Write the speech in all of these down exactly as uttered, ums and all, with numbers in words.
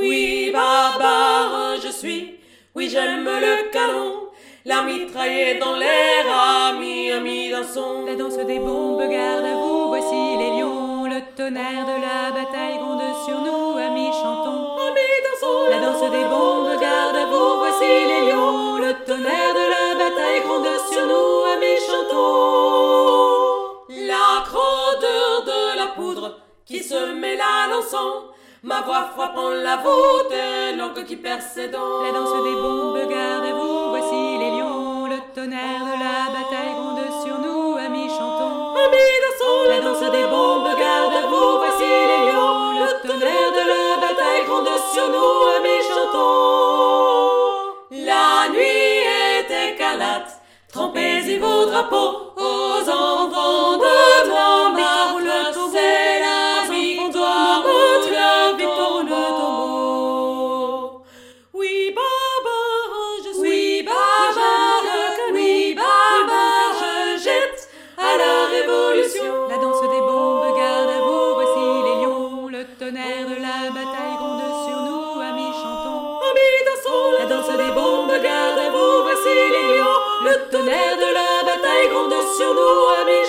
Oui, barbare je suis, oui j'aime le canon, la mitraillée dans l'air, ami, ami d'un son. La danse des bombes, garde à vous, voici les lions, le tonnerre de la bataille gronde sur nous, amis chantons. Amis d'un son. La danse des bombes, garde à vous, voici les lions, le tonnerre de la bataille gronde sur nous, amis chantons. La crôdeur de la poudre qui se mêle à l'encens, ma voix frappant la voûte et l'oncle qui perce ses dents. La danse des bombes, garde à vous, voici les lions, le tonnerre de la bataille gronde sur nous, amis chantons. Amis d'un son. La danse des bombes, garde à vous, voici les lions, le tonnerre de la bataille gronde sur nous, amis chantons. La nuit est écarlate, trempez-y vos drapeaux, aux enfants de Montmartre, c'est la victoire au triomphant tombeau. Oui, barbare, je suis, Oui, barbare, oui, barbare, je jette à la révolution. La danse des bombes, garde à vous, voici les lions, le tonnerre de la bataille gronde sur nous, amis chantons. Amis d'un son. La danse des bombes, garde à vous, voici les lions, le tonnerre de la bataille gronde sur nous, amis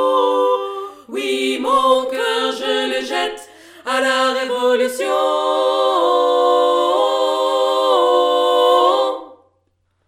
chantons. Oui, mon cœur je le jette à la révolution.